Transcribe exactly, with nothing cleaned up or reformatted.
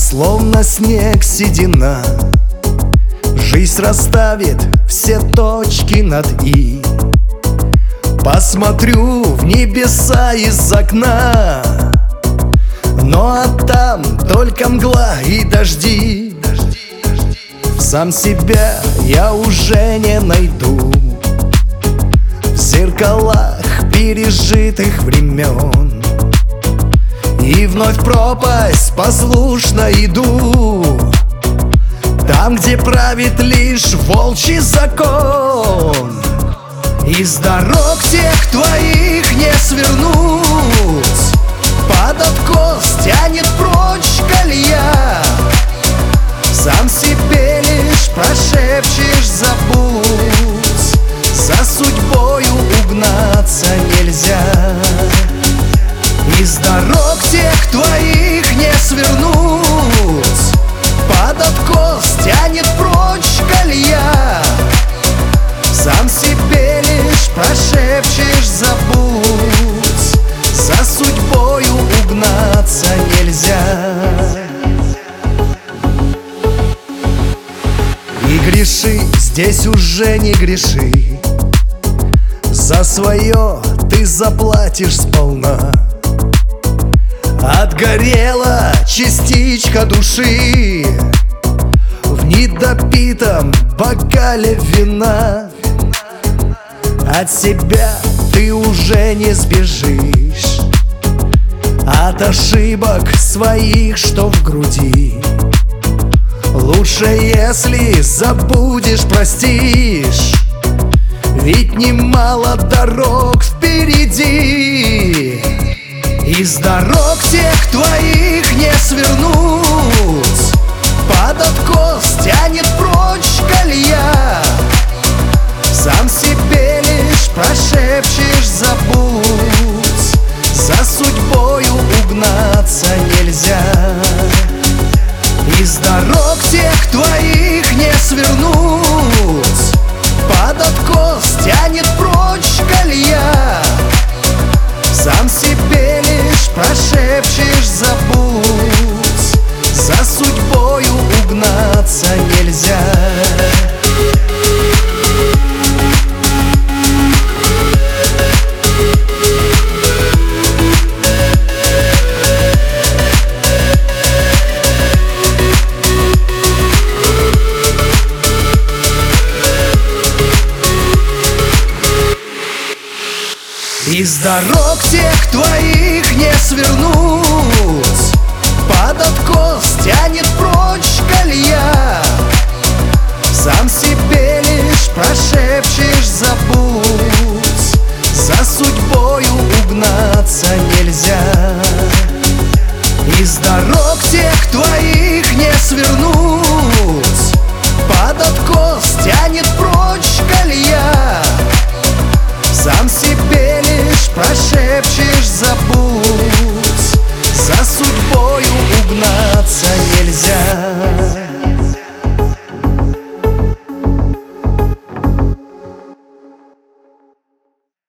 словно снег седина. Жизнь расставит все точки над «и». Посмотрю в небеса из окна, но а там только мгла и дожди. Сам себя я уже не найду в зеркалах пережитых времен, и вновь в пропасть послушно иду, там, где правит лишь волчий закон. Из дорог тех твоих не свернуть, под откос тянет прочь колея. Сам себе лишь прошепчешь забудь, за судьбою угнаться нельзя. Из дорог тех твоих не свернуть, под откос тянет прочь колея. Сам себе лишь прошепчешь забудь, за судьбою угнаться нельзя. И греши, здесь уже не греши, за свое ты заплатишь сполна. Отгорела частичка души в недопитом бокале вина. От себя ты уже не сбежишь, от ошибок своих, что в груди. Лучше, если забудешь, простишь, ведь немало дорог впереди. Из дорог тех твоих не свернуть, под откос тянет прочь колея. Сам себе лишь прошепчешь забудь, за судьбою угнаться нельзя. Из дорог тех твоих не свернуть, под откос тянет прочь колея. Сам себе лишь прошепчешь забудь, за судьбою угнаться нельзя. Из дорог тех твоих не свернуть, под откос тянет прочь колея. Сам себе лишь прошепчешь забудь, за судьбою угнаться нельзя. Из дорог тех твоих не свернуть, под откос тянет прочь колея. Сам себе лишь прошепчешь забудь,